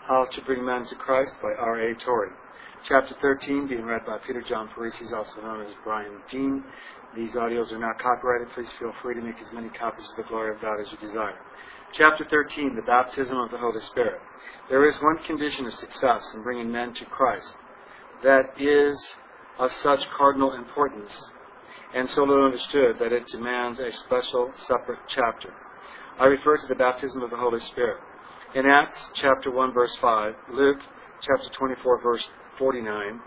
How to Bring Men to Christ by R.A. Torrey. Chapter 13 being read by Peter John Parisi, also known as Brian Dean. These audios are not copyrighted. Please feel free to make as many copies of the glory of God as you desire. Chapter 13, the baptism of the Holy Spirit. There is one condition of success in bringing men to Christ that is of such cardinal importance and so little understood that it demands a special, separate chapter. I refer to the baptism of the Holy Spirit. In Acts chapter 1, verse 5, Luke chapter 24, verse 49,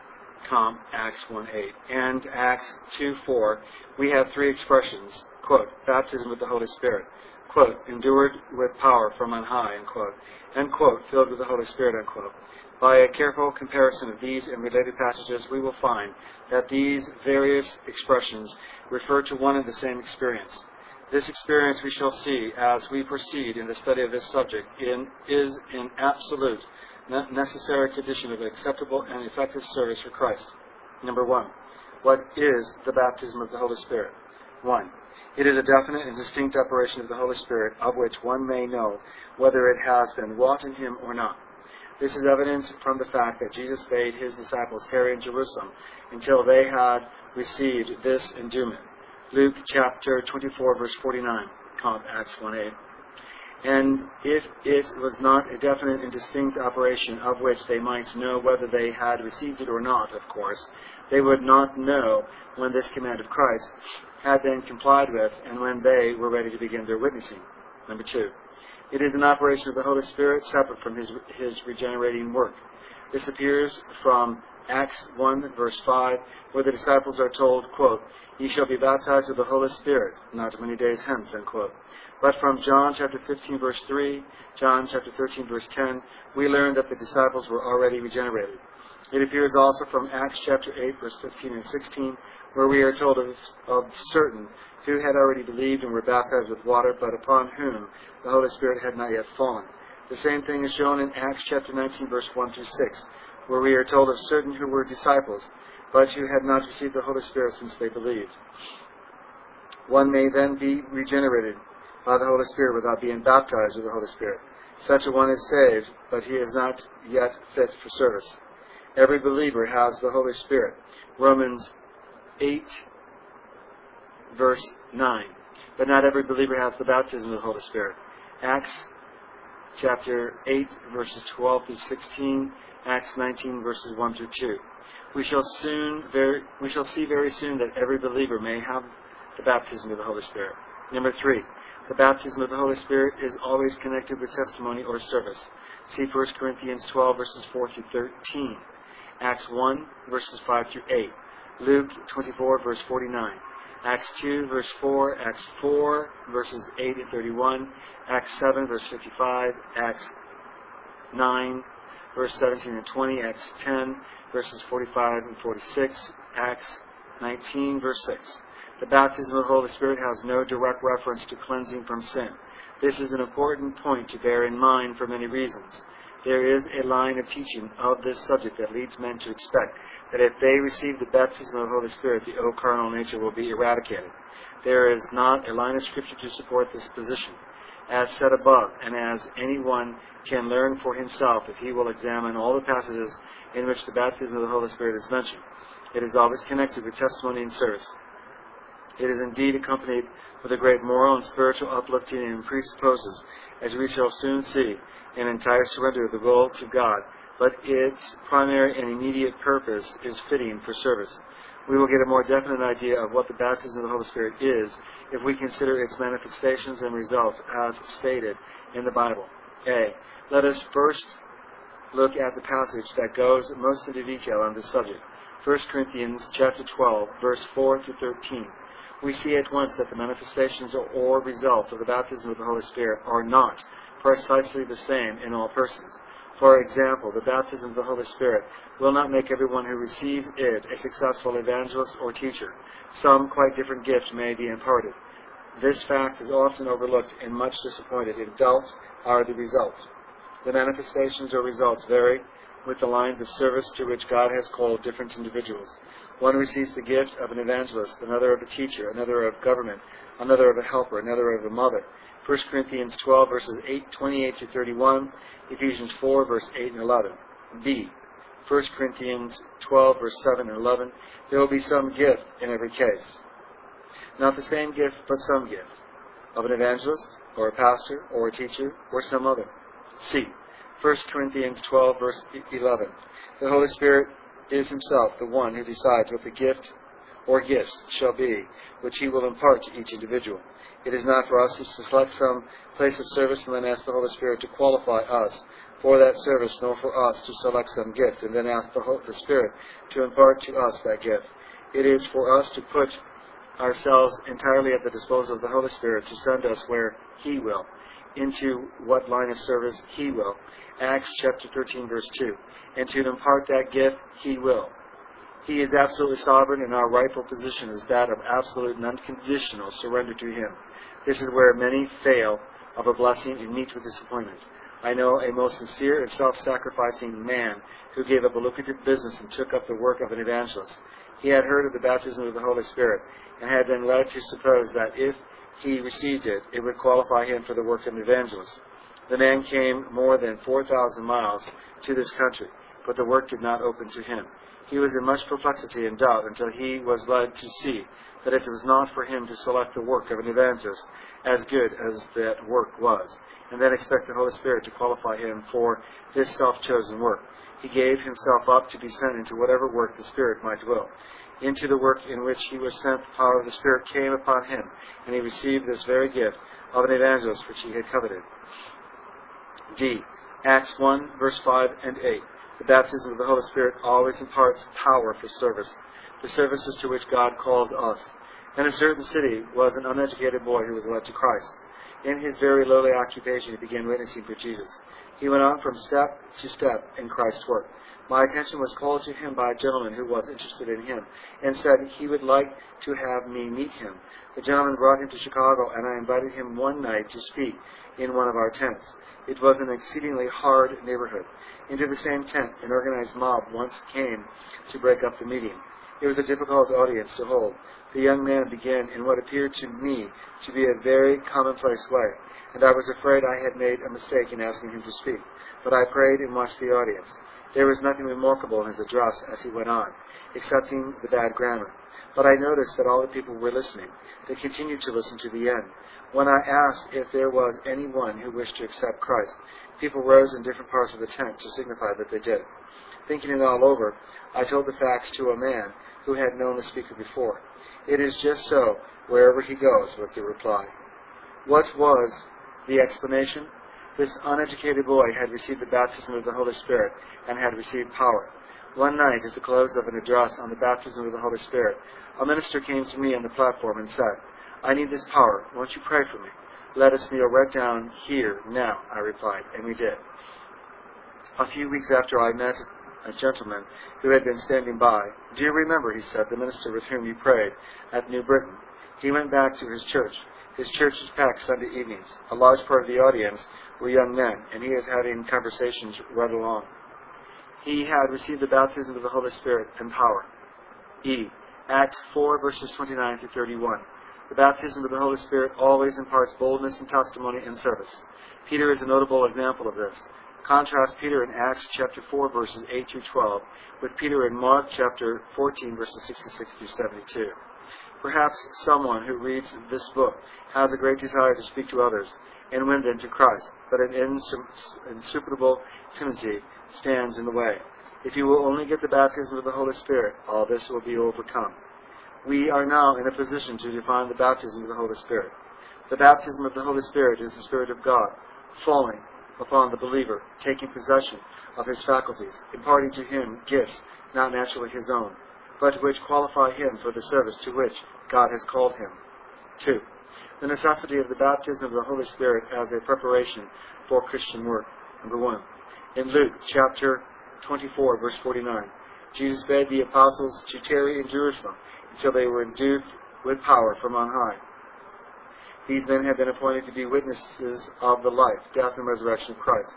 Acts 1:8, and Acts 2:4, we have three expressions, quote, baptism with the Holy Spirit, quote, endured with power from on high, unquote, and quote, filled with the Holy Spirit, unquote. By a careful comparison of these and related passages, we will find that these various expressions refer to one and the same experience. This experience, we shall see as we proceed in the study of this subject, is an absolute, necessary condition of acceptable and effective service for Christ. Number one, what is the baptism of the Holy Spirit? 1. It is a definite and distinct operation of the Holy Spirit of which one may know whether it has been wrought in him or not. This is evident from the fact that Jesus bade his disciples tarry in Jerusalem until they had received this endowment. Luke chapter 24, verse 49, Acts 1:8. And if it was not a definite and distinct operation of which they might know whether they had received it or not, of course, they would not know when this command of Christ had been complied with and when they were ready to begin their witnessing. Number 2. It is an operation of the Holy Spirit separate from his regenerating work. This appears from Acts 1, verse 5, where the disciples are told, quote, ye shall be baptized with the Holy Spirit, not many days hence, unquote. But from John chapter 15, verse 3, John chapter 13, verse 10, we learn that the disciples were already regenerated. It appears also from Acts chapter 8, verse 15 and 16, where we are told of certain who had already believed and were baptized with water, but upon whom the Holy Spirit had not yet fallen. The same thing is shown in Acts chapter 19, verse 1 through 6, where we are told of certain who were disciples, but who had not received the Holy Spirit since they believed. One may then be regenerated by the Holy Spirit without being baptized with the Holy Spirit. Such a one is saved, but he is not yet fit for service. Every believer has the Holy Spirit. Romans 8, verse 9. But not every believer has the baptism of the Holy Spirit. Acts chapter 8, verses 12 through 16. Acts 19, verses 1 through 2. We shall see very soon that every believer may have the baptism of the Holy Spirit. Number 3. The baptism of the Holy Spirit is always connected with testimony or service. See 1 Corinthians 12, verses 4 through 13. Acts 1, verses 5 through 8. Luke 24, verse 49. Acts 2, verse 4. Acts 4, verses 8 and 31. Acts 7, verse 55. Acts 9, verse 17 and 20. Acts 10, verses 45 and 46. Acts 19, verse 6. The baptism of the Holy Spirit has no direct reference to cleansing from sin. This is an important point to bear in mind for many reasons. There is a line of teaching of this subject that leads men to expect that if they receive the baptism of the Holy Spirit, the old carnal nature will be eradicated. There is not a line of Scripture to support this position. As said above, and as anyone can learn for himself if he will examine all the passages in which the baptism of the Holy Spirit is mentioned, it is always connected with testimony and service. It is indeed accompanied with a great moral and spiritual uplifting and presupposes, as we shall soon see, an entire surrender of the will to God, but its primary and immediate purpose is fitting for service. We will get a more definite idea of what the baptism of the Holy Spirit is if we consider its manifestations and results as stated in the Bible. A. Let us first look at the passage that goes most into detail on this subject. 1 Corinthians chapter 12, verse 4 through 13. We see at once that the manifestations or results of the baptism of the Holy Spirit are not precisely the same in all persons. For example, the baptism of the Holy Spirit will not make everyone who receives it a successful evangelist or teacher. Some quite different gift may be imparted. This fact is often overlooked and much disappointed. In doubt are the results. The manifestations or results vary with the lines of service to which God has called different individuals. One receives the gift of an evangelist, another of a teacher, another of government, another of a helper, another of a mother. 1 Corinthians 12, verses 28 through 31, Ephesians 4, verse 8 and 11. B. 1 Corinthians 12, verse 7 and 11. There will be some gift in every case. Not the same gift, but some gift. Of an evangelist, or a pastor, or a teacher, or some other. C. 1 Corinthians 12, verse 11. The Holy Spirit is Himself the one who decides what the gift or gifts shall be, which He will impart to each individual. It is not for us to select some place of service and then ask the Holy Spirit to qualify us for that service, nor for us to select some gift and then ask the Spirit to impart to us that gift. It is for us to put ourselves entirely at the disposal of the Holy Spirit to send us where He will, into what line of service He will. Acts chapter 13, verse 2. And to impart that gift, He will. He is absolutely sovereign, and our rightful position is that of absolute and unconditional surrender to Him. This is where many fail of a blessing and meet with disappointment. I know a most sincere and self-sacrificing man who gave up a lucrative business and took up the work of an evangelist. He had heard of the baptism of the Holy Spirit and had been led to suppose that if he received it, it would qualify him for the work of an evangelist. The man came more than 4,000 miles to this country, but the work did not open to him. He was in much perplexity and doubt until he was led to see that it was not for him to select the work of an evangelist, as good as that work was, and then expect the Holy Spirit to qualify him for this self-chosen work. He gave himself up to be sent into whatever work the Spirit might will. Into the work in which he was sent, the power of the Spirit came upon him, and he received this very gift of an evangelist which he had coveted. D. Acts 1, verse 5 and 8. The baptism of the Holy Spirit always imparts power for service, the services to which God calls us. In a certain city was an uneducated boy who was led to Christ. In his very lowly occupation, he began witnessing for Jesus. He went on from step to step in Christ's work. My attention was called to him by a gentleman who was interested in him, and said he would like to have me meet him. The gentleman brought him to Chicago, and I invited him one night to speak in one of our tents. It was an exceedingly hard neighborhood. Into the same tent, an organized mob once came to break up the meeting. It was a difficult audience to hold. The young man began in what appeared to me to be a very commonplace way, and I was afraid I had made a mistake in asking him to speak. But I prayed and watched the audience. There was nothing remarkable in his address as he went on, excepting the bad grammar. But I noticed that all the people were listening. They continued to listen to the end. When I asked if there was anyone who wished to accept Christ, people rose in different parts of the tent to signify that they did. Thinking it all over, I told the facts to a man who had known the speaker before. It is just so, wherever he goes, was the reply. What was the explanation? This uneducated boy had received the baptism of the Holy Spirit and had received power. One night, at the close of an address on the baptism of the Holy Spirit, a minister came to me on the platform and said, I need this power. Won't you pray for me? Let us kneel right down here now, I replied, and we did. A few weeks after, I met a gentleman who had been standing by. Do you remember, he said, the minister with whom you prayed at New Britain? He went back to his church. His church is packed Sunday evenings. A large part of the audience were young men, and he is having conversations right along. He had received the baptism of the Holy Spirit and power. E. Acts 4, verses 29 through 31. The baptism of the Holy Spirit always imparts boldness and testimony and service. Peter is a notable example of this. Contrast Peter in Acts chapter 4, verses 8 through 12, with Peter in Mark chapter 14, verses 66 through 72. Perhaps someone who reads this book has a great desire to speak to others and win them to Christ, but an insuperable timidity stands in the way. If you will only get the baptism of the Holy Spirit, all this will be overcome. We are now in a position to define the baptism of the Holy Spirit. The baptism of the Holy Spirit is the Spirit of God falling upon the believer, taking possession of his faculties, imparting to him gifts not naturally his own, but which qualify him for the service to which God has called him. 2. The necessity of the baptism of the Holy Spirit as a preparation for Christian work. Number 1. In Luke chapter 24, verse 49, Jesus bade the apostles to tarry in Jerusalem until they were endued with power from on high. These men had been appointed to be witnesses of the life, death, and resurrection of Christ.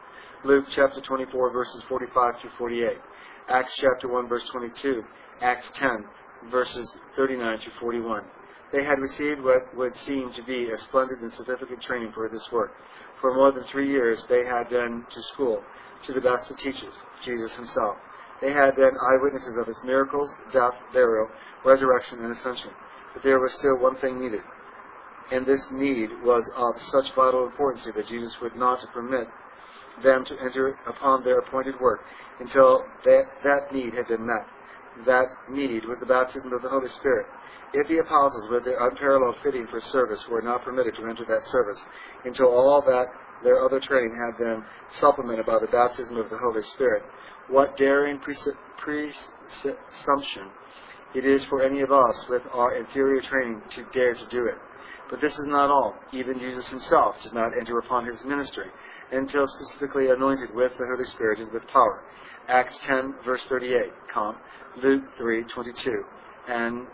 Luke chapter 24, verses 45 through 48. Acts chapter 1, verse 22. Acts 10, verses 39 through 41. They had received what would seem to be a splendid and significant training for this work. For more than 3 years they had been to school, to the best of teachers, Jesus himself. They had been eyewitnesses of his miracles, death, burial, resurrection, and ascension. But there was still one thing needed. And this need was of such vital importance that Jesus would not permit them to enter upon their appointed work until that need had been met. That need was the baptism of the Holy Spirit. If the apostles, with their unparalleled fitting for service, were not permitted to enter that service until all that their other training had been supplemented by the baptism of the Holy Spirit, what daring presumption it is for any of us with our inferior training to dare to do it. But this is not all. Even Jesus himself did not enter upon his ministry until specifically anointed with the Holy Spirit and with power. Acts 10, verse 38, Luke 3, 22, and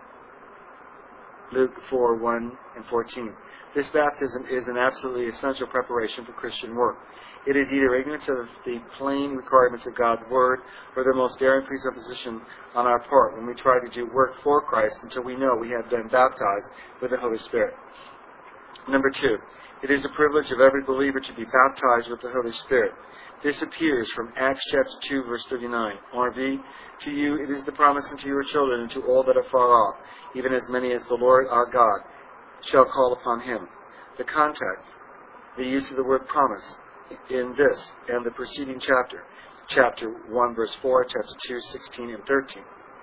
Luke 4, 1 and 14. This baptism is an absolutely essential preparation for Christian work. It is either ignorance of the plain requirements of God's Word or the most daring presupposition on our part when we try to do work for Christ until we know we have been baptized with the Holy Spirit. Number 2, it is a privilege of every believer to be baptized with the Holy Spirit. This appears from Acts chapter 2, verse 39. RV, to you it is the promise, and to your children, and to all that are far off, even as many as the Lord our God shall call upon him. The context, the use of the word promise in this and the preceding chapter, chapter 1, verse 4, chapter 2, 16 and 13,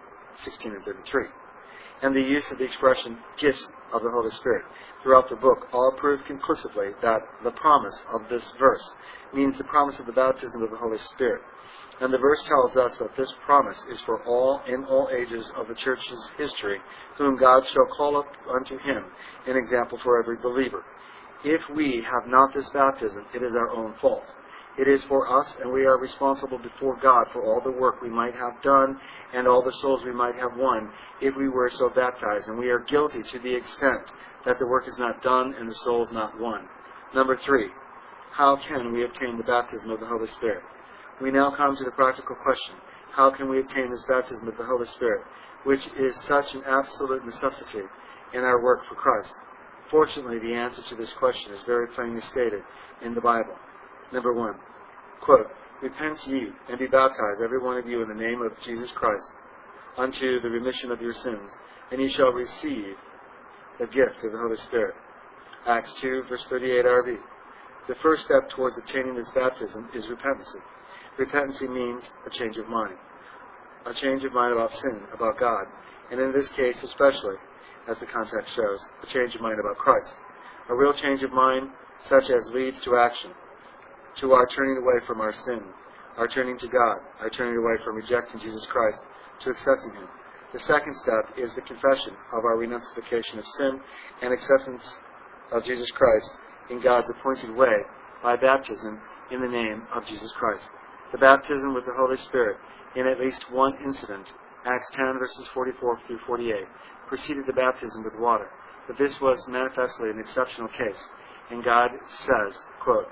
16 and 33. And the use of the expression gifts of the Holy Spirit throughout the book all prove conclusively that the promise of this verse means the promise of the baptism of the Holy Spirit. And the verse tells us that this promise is for all in all ages of the church's history, whom God shall call up unto him, an example for every believer. If we have not this baptism, it is our own fault. It is for us, and we are responsible before God for all the work we might have done and all the souls we might have won if we were so baptized, and we are guilty to the extent that the work is not done and the souls not won. Number 3, how can we obtain the baptism of the Holy Spirit? We now come to the practical question, how can we obtain this baptism of the Holy Spirit, which is such an absolute necessity in our work for Christ? Fortunately, the answer to this question is very plainly stated in the Bible. Number 1, quote, repent ye, and be baptized, every one of you, in the name of Jesus Christ, unto the remission of your sins, and ye shall receive the gift of the Holy Spirit. Acts 2, verse 38 RV. The first step towards obtaining this baptism is repentance. Repentance means a change of mind. A change of mind about sin, about God, and in this case especially, as the context shows, a change of mind about Christ. A real change of mind such as leads to action, to our turning away from our sin, our turning to God, our turning away from rejecting Jesus Christ to accepting him. The second step is the confession of our renunciation of sin and acceptance of Jesus Christ in God's appointed way by baptism in the name of Jesus Christ. The baptism with the Holy Spirit in at least one incident, Acts 10 verses 44 through 48, preceded the baptism with water. But this was manifestly an exceptional case, and God says, quote,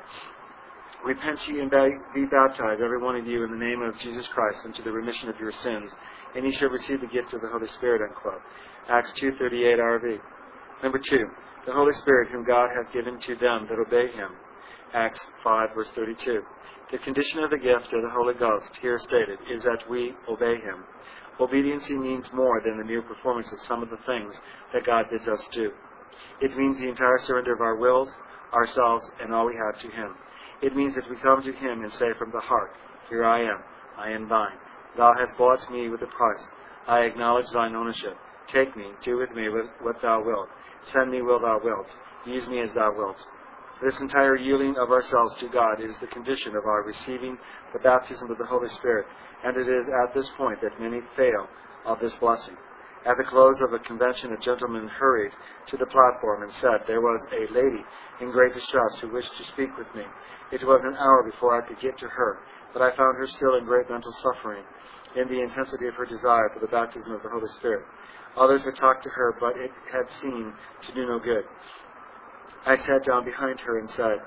repent ye and be baptized, every one of you, in the name of Jesus Christ, unto the remission of your sins, and ye shall receive the gift of the Holy Spirit, unquote. Acts 2:38 RV. Number 2, the Holy Spirit whom God hath given to them that obey him. Acts 5 verse 32. The condition of the gift of the Holy Ghost, here stated, is that we obey him. Obedience means more than the mere performance of some of the things that God bids us do. It means the entire surrender of our wills, ourselves, and all we have to him. It means that we come to him and say from the heart, here I am thine. Thou hast bought me with a price. I acknowledge thine ownership. Take me, do with me what thou wilt. Send me where thou wilt. Use me as thou wilt. This entire yielding of ourselves to God is the condition of our receiving the baptism of the Holy Spirit, and it is at this point that many fail of this blessing. At the close of a convention, a gentleman hurried to the platform and said, there was a lady in great distress who wished to speak with me. It was an hour before I could get to her, but I found her still in great mental suffering in the intensity of her desire for the baptism of the Holy Spirit. Others had talked to her, but it had seemed to do no good. I sat down behind her and said,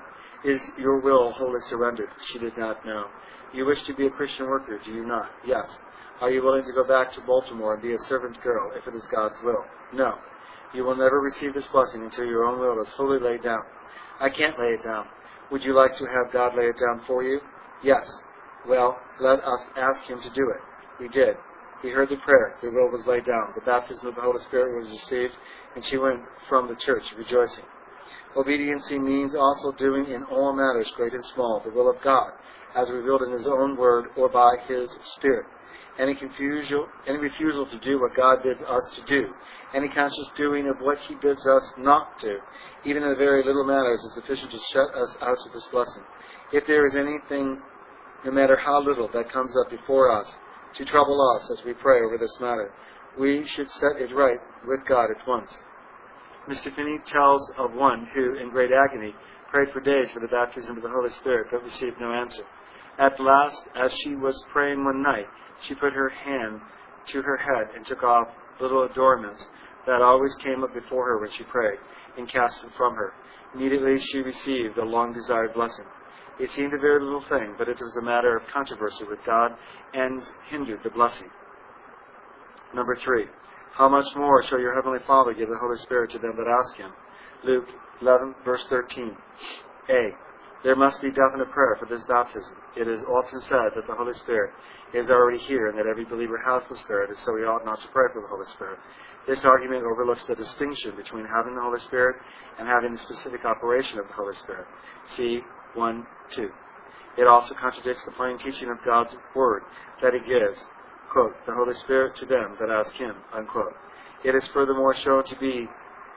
Is your will wholly surrendered? She did not know. You wish to be a Christian worker, do you not? Yes. Are you willing to go back to Baltimore and be a servant girl, if it is God's will? No. You will never receive this blessing until your own will is fully laid down. I can't lay it down. Would you like to have God lay it down for you? Yes. Well, let us ask Him to do it. We did. We heard the prayer. The will was laid down. The baptism of the Holy Spirit was received, and she went from the church rejoicing. Obediency means also doing in all matters, great and small, the will of God, as revealed in His own word or by His Spirit. Any refusal to do what God bids us to do, any conscious doing of what He bids us not to, even in the very little matters, is sufficient to shut us out of this blessing. If there is anything, no matter how little, that comes up before us to trouble us as we pray over this matter, we should set it right with God at once. Mr. Finney tells of one who, in great agony, prayed for days for the baptism of the Holy Spirit, but received no answer. At last, as she was praying one night, she put her hand to her head and took off little adornments that always came up before her when she prayed, and cast them from her. Immediately she received the long-desired blessing. It seemed a very little thing, but it was a matter of controversy with God, and hindered the blessing. Number 3. How much more shall your Heavenly Father give the Holy Spirit to them that ask Him? Luke 11, verse 13. A. There must be definite prayer for this baptism. It is often said that the Holy Spirit is already here and that every believer has the Spirit, and so we ought not to pray for the Holy Spirit. This argument overlooks the distinction between having the Holy Spirit and having the specific operation of the Holy Spirit. See 1:2. It also contradicts the plain teaching of God's Word that He gives, quote, the Holy Spirit to them that ask Him, unquote. It is furthermore shown to be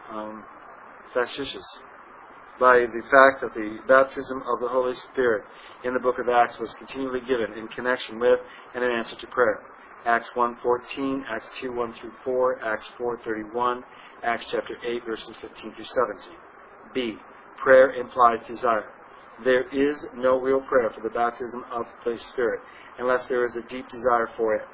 facetious by the fact that the baptism of the Holy Spirit in the book of Acts was continually given in connection with and in answer to prayer. Acts 1:14, Acts 2:1-4, Acts 4:31, Acts chapter 8, verses 15 through 17. B. Prayer implies desire. There is no real prayer for the baptism of the Spirit unless there is a deep desire for it.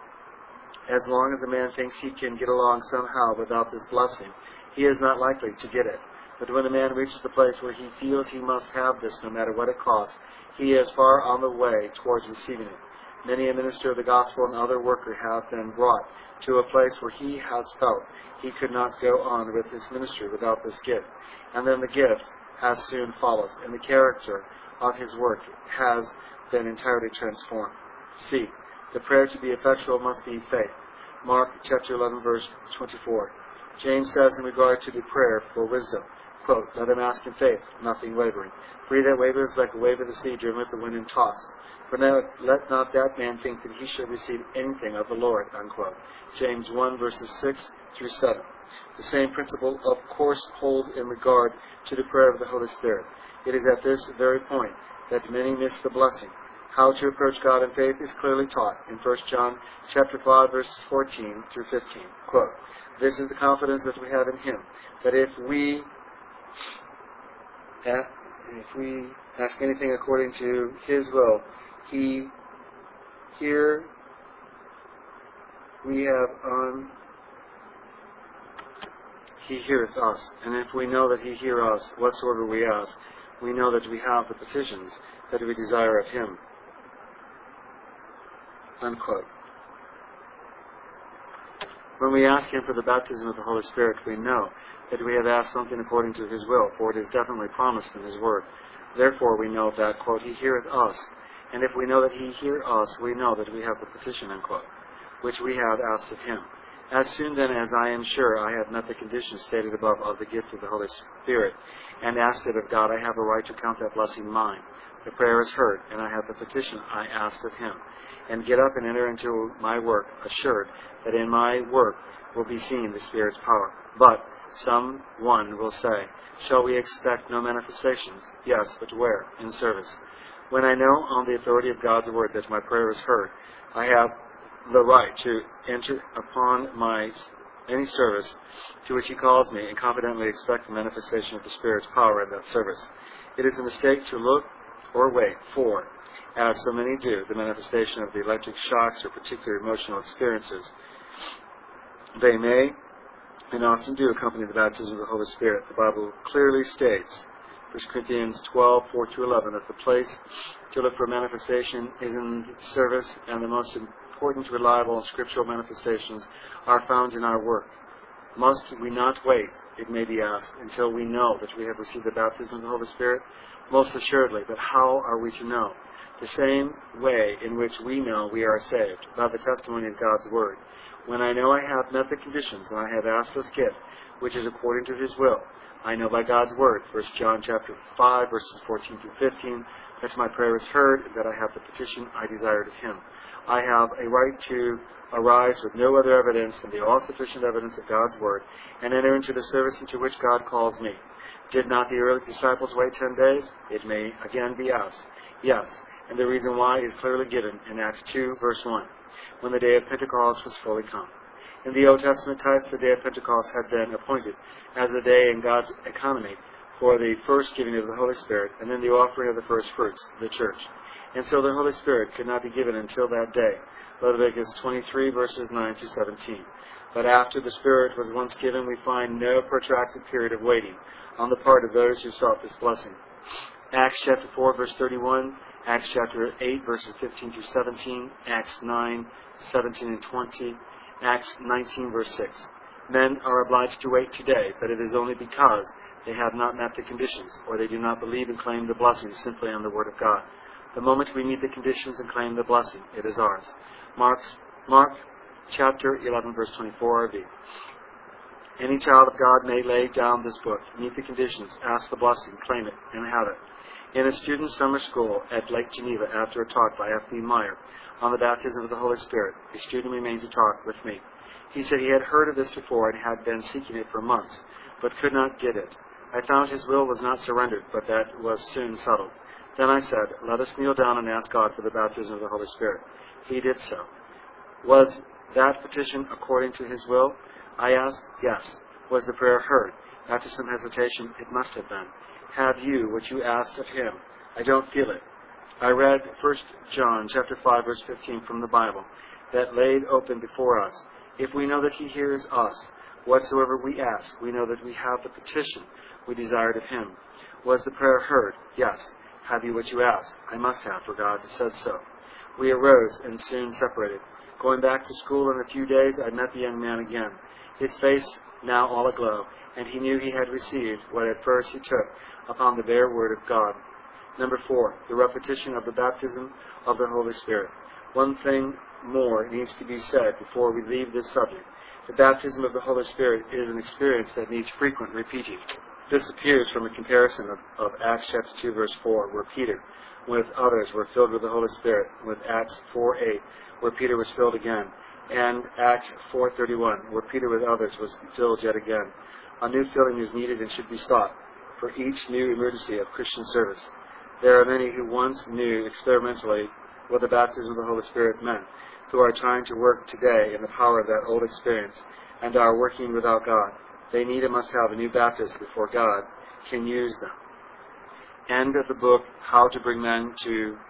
As long as a man thinks he can get along somehow without this blessing, he is not likely to get it. But when a man reaches the place where he feels he must have this no matter what it costs, he is far on the way towards receiving it. Many a minister of the gospel and other worker have been brought to a place where he has felt he could not go on with his ministry without this gift. And then the gift has soon followed, and the character of his work has been entirely transformed. C. The prayer to be effectual must be faith. Mark chapter 11, verse 24. James says in regard to the prayer for wisdom, quote, let them ask in faith, nothing wavering. For he that wavereth is like a wave of the sea driven with the wind and tossed. For now, let not that man think that he shall receive anything of the Lord, unquote. James 1, verses 6-7. The same principle, of course, holds in regard to the prayer of the Holy Spirit. It is at this very point that many miss the blessing. How to approach God in faith is clearly taught in 1 John chapter 5, verses 14-15. Quote, this is the confidence that we have in Him, that if we ask anything according to His will, He heareth us. And if we know that He hear us, whatsoever we ask, we know that we have the petitions that we desire of Him. Unquote. When we ask Him for the baptism of the Holy Spirit, we know that we have asked something according to His will, for it is definitely promised in His Word. Therefore we know that, quote, He heareth us. And if we know that He hear us, we know that we have the petition, unquote, which we have asked of Him. As soon then as I am sure I have met the conditions stated above of the gift of the Holy Spirit, and asked it of God, I have a right to count that blessing mine. The prayer is heard, and I have the petition I asked of Him. And get up and enter into my work, assured that in my work will be seen the Spirit's power. But some one will say, shall we expect no manifestations? Yes, but where? In service. When I know on the authority of God's word that my prayer is heard, I have the right to enter upon any service to which He calls me, and confidently expect the manifestation of the Spirit's power in that service. It is a mistake to look or wait for, as so many do, the manifestation of the electric shocks or particular emotional experiences. They may and often do accompany the baptism of the Holy Spirit. The Bible clearly states, 1 Corinthians 12:4-11, that the place to look for manifestation is in service, and the most important, reliable, and scriptural manifestations are found in our work. Must we not wait, it may be asked, until we know that we have received the baptism of the Holy Spirit? Most assuredly, but how are we to know? The same way in which we know we are saved, by the testimony of God's Word. When I know I have met the conditions, and I have asked this gift, which is according to His will, I know by God's Word, 1 John chapter 5, verses 14-15, that my prayer is heard, and that I have the petition I desired of Him. I have a right to arise with no other evidence than the all-sufficient evidence of God's Word, and enter into the service into which God calls me. Did not the early disciples wait 10 days? It may again be asked. Yes, and the reason why is clearly given in Acts 2, verse 1, when the day of Pentecost was fully come. In the Old Testament types, the day of Pentecost had been appointed as a day in God's economy for the first giving of the Holy Spirit, and then the offering of the first fruits, the church. And so the Holy Spirit could not be given until that day. Leviticus 23, verses 9-17. But after the Spirit was once given, we find no protracted period of waiting on the part of those who sought this blessing. Acts chapter 4, verse 31, Acts chapter 8, verses 15-17, Acts 9, 17 and 20, Acts 19, verse 6. Men are obliged to wait today, but it is only because they have not met the conditions, or they do not believe and claim the blessing simply on the Word of God. The moment we meet the conditions and claim the blessing, it is ours. Mark chapter 11, verse 24 RV. Any child of God may lay down this book, meet the conditions, ask the blessing, claim it, and have it. In a student's summer school at Lake Geneva, after a talk by F.B. Meyer on the baptism of the Holy Spirit, a student remained to talk with me. He said he had heard of this before and had been seeking it for months, but could not get it. I found his will was not surrendered, but that was soon settled. Then I said, let us kneel down and ask God for the baptism of the Holy Spirit. He did so. Was that petition according to His will? I asked. Yes. Was the prayer heard? After some hesitation, it must have been. Have you what you asked of Him? I don't feel it. I read 1 John chapter 5, verse 15 from the Bible, that laid open before us. If we know that He hears us, whatsoever we ask, we know that we have the petition we desired of Him. Was the prayer heard? Yes. Have you what you asked? I must have, for God said so. We arose and soon separated. Going back to school in a few days, I met the young man again, his face now all aglow, and he knew he had received what at first he took upon the bare word of God. Number 4, the repetition of the baptism of the Holy Spirit. One thing more needs to be said before we leave this subject. The baptism of the Holy Spirit is an experience that needs frequent repeating. This appears from a comparison of Acts chapter 2, verse 4, where Peter, with others, were filled with the Holy Spirit, with Acts 4:8, where Peter was filled again, and Acts 4:31, where Peter with others was filled yet again. A new filling is needed and should be sought for each new emergency of Christian service. There are many who once knew experimentally what the baptism of the Holy Spirit meant, who are trying to work today in the power of that old experience, and are working without God. They need and must have a new baptism before God can use them. End of the book, How to Bring Men to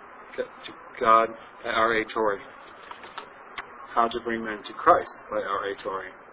God by R.A. Torrey. How to Bring Men to Christ by R.A. Torrey.